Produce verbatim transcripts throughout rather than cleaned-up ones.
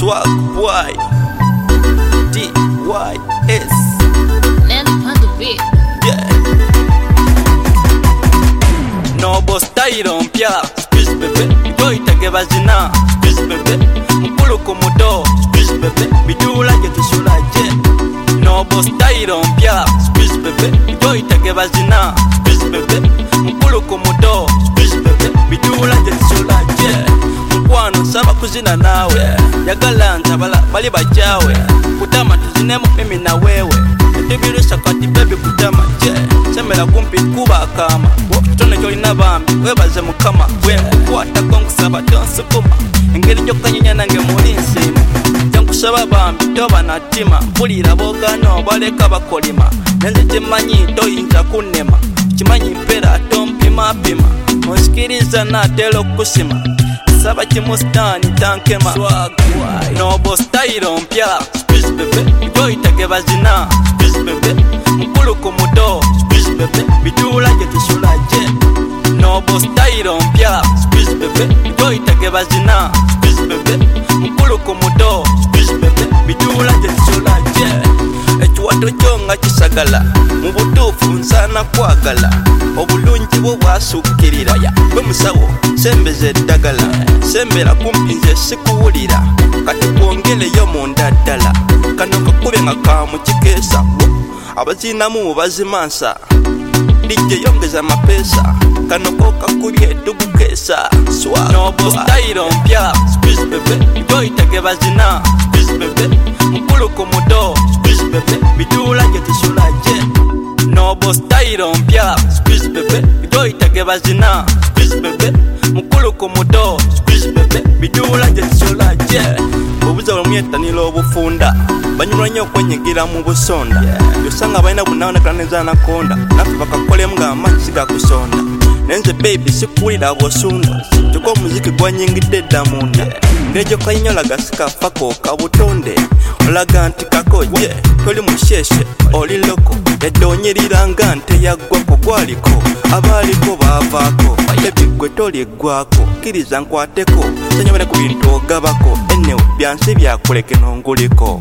Swag boy D Y S Nanny on the beat. Yeah. Nobo style mpya Squeeze bebe Bido itage bazina Squeeze bebe Mkulu kumudo Squeeze bebe Bidula jetusula je Nobo style mpya Squeeze bebe Bido itage bazina Squeeze bebe Mkulu kumudo Squeeze bebe Bidula jetusula je Mkwano saba kuzina nawe Yagala ntabala bali bajawe Kutama tuzinemu mimi na wewe Ntibirisha kati baby kutama je Semela kumpi kuba kama Tone joli na bambi webaze mukama Wenkukwata konkusaba tonsukuma Engeri jokanyinya nange muli nsima Jankusaba bambi toba na tima Bulira bogano baleka bakolima Nenze chimanyi toyinja kunema Chimanyi mpera tompima pima Onsikiriza na telo kusima Saba chimustani tankema Swag boy Nobo style mpya Squeeze bebe Joy take bazina Squeeze bebe Mkulu kumudo Squeeze bebe Bidula jetusula je Nobo style mpya Squeeze bebe Joy take bazina Squeeze bebe Mkulu kumudo Squeeze bebe Bidula jetusula je Echuwato chonga chisagala Mubutufu nsana kwagala Obulungi bwo bwasukirira Gwe musawo sembeze ddagala Sembera kumpi nze sikuwulira Kati kwongeleyo munda ddala Kano kakube nga kamukikeesa Abazinamu bazimansa Dijje yongeza mapesa Kano ko kakubye tugukeesa Nobo style mpya Squeeze bebe Joy take bazina Squeeze bebe Mkulu kumudo Squeeze bebe Bidula jetusula je Nobo style mpya Squeeze bebe Joy take bazina Squeeze bebe Mkulu kumudo Squeeze bebe Bidula jetusula je Obuza olumyetanilo obufunda Banyulwa nnyo okwenyigira mu busonda Yosanga balina bunawonekera neza nakonda Naffe bakakolemu nga amaki gakusonda Nenze baby sikuwulira bwosunda Kyokka omuziki gwanyingidde dda munda Ngejo kanyinyola gasikafako kabutonde Olaga nti kakoje Toli musheshe oli loko Yadde onyirira nte yaggwako gwaliko Abaaliko baavaako Baby gwe toliggwako Kkiriza nkwateko Sanyobera ku bintu ogabako Ennewe byansi byakuleke nonguliko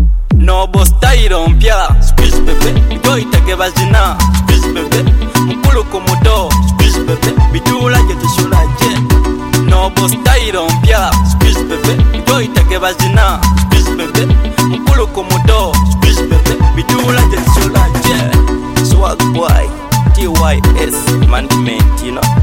Nobo style mpya Squeeze bebe Joy take bazina Squeeze bebe Mkulu kumudo Squeeze bebe Bidula jetusula je Nobo style mpya Squeeze bebe Joy take bazina Squeeze bebe Mkulu kumudo Squeeze bebe Bidula jetusula je Swag boy D Y S management you know